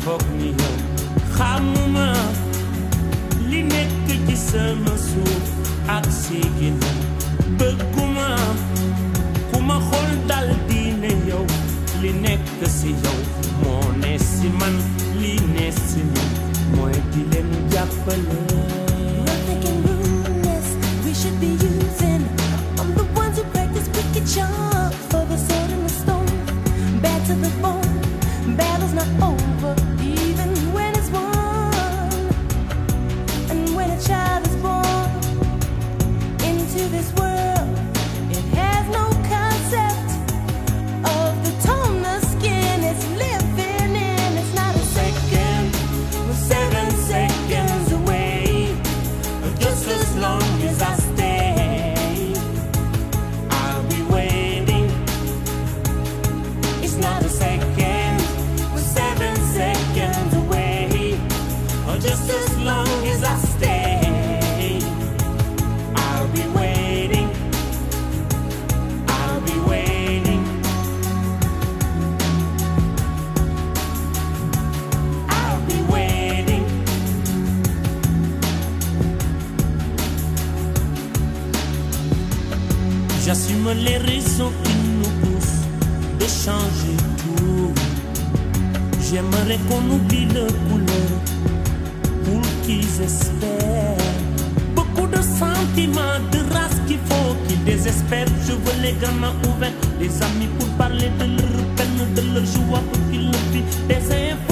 foog ni yow xamuma li nekk ci sama suuf ak sigina bëgguma ku ma xool dal di ne yow li nekk si yow moo ne si man li ne si man mooy di leen jàppale. Nothing can ruin this. We should be using. I'm the ones who practice wicked charms for the sword and the stone. Bad to the bone. Battle's not over, even when it's won. And when a child is born into this world, it has no concept of the tone the skin is living in. It's not a second, we're 7 seconds away. Just as long as I stay, I'll be waiting. It's not a second, we're 7 seconds away. Just as long as I stay, I'll be waiting. I'll be waiting. I'll be waiting. J'assume les raisons qui nous poussent de changer tout. J'aimerais qu'on oublie le couleur pour qu'ils espèrent. Beaucoup de sentiments, de race qu'il faut qu'ils désespèrent. Je veux les gamins ouverts, les amis pour parler de leur peine, de leur joie pour qu'ils le vivent. Des